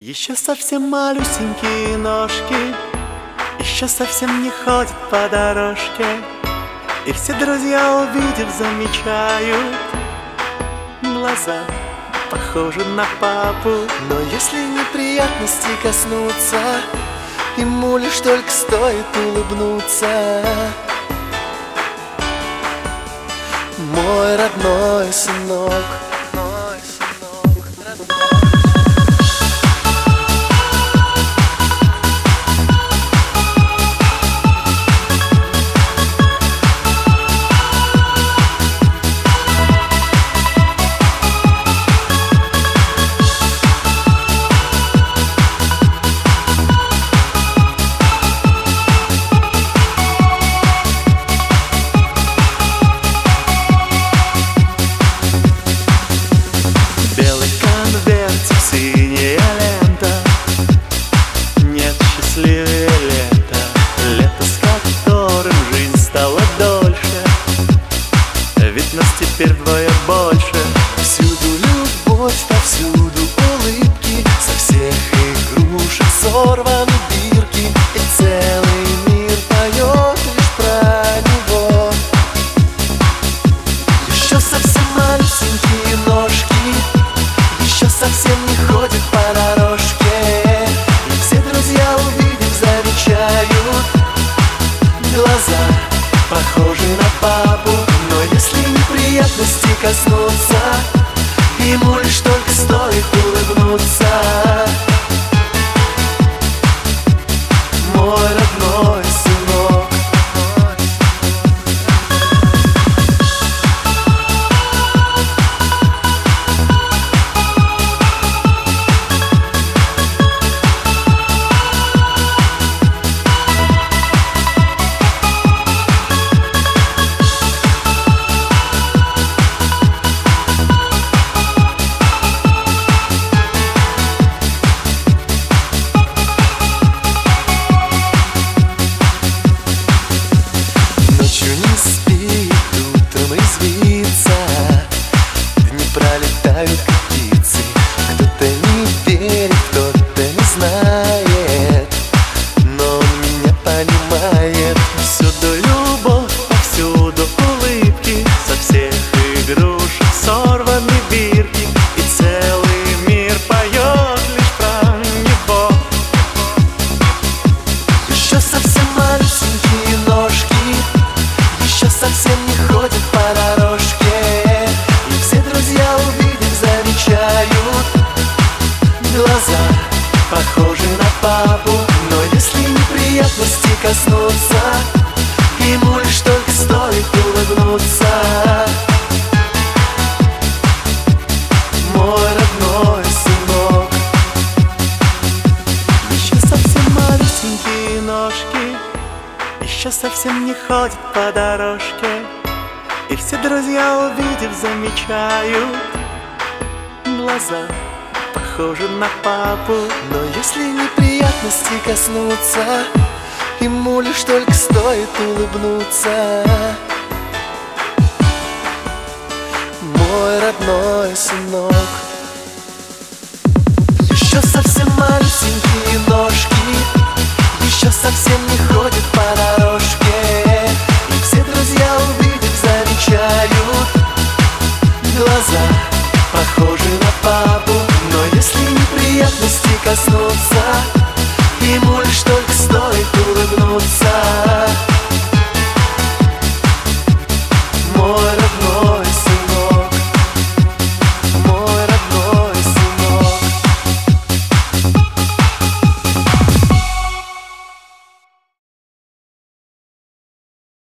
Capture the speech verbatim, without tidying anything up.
Еще совсем малюсенькие ножки, еще совсем не ходят по дорожке, и все друзья, увидев, замечают: глаза похожи на папу. Но если неприятности коснуться, ему лишь только стоит улыбнуться. Мой родной сынок, родной сынок, родной. Синяя лента, нет счастливее лета, лето, с которым жизнь стала дольше, ведь нас теперь вдвое больше. Всюду любовь, повсюду улыбки, со всех игрушек сорваны бирки, и целый мир поет лишь про него. Еще совсем малюсенькие ножки, еще совсем не ходит по дорожке, и все друзья, увидев, замечают: глаза похожи на папу. Но если неприятности коснуться, ему лишь только стоит улыбнуться. Мой родной сынок. Пролетают как птицы, кто-то не верит, кто-то не знает, но он меня понимает. Всюду любовь, повсюду улыбки, со всех игрушек сорваны бирки, и целый мир поет лишь про него. Еще совсем малюсенькие ножки, еще совсем не ходят по дорожке, глаза похожи на папу. Но если неприятности коснуться, ему лишь только стоит улыбнуться. Мой родной сынок. Еще совсем малюсенькие ножки, еще совсем не ходят по дорожке, и все друзья, увидев, замечают: глаза похожи на папу. Но если неприятности коснуться, ему лишь только стоит улыбнуться. Мой родной сынок. Еще совсем малюсенькие ножки, еще совсем не ходят по дорожке, и все друзья, увидев, замечают: глаза похожи на папу. Но если неприятности коснуться,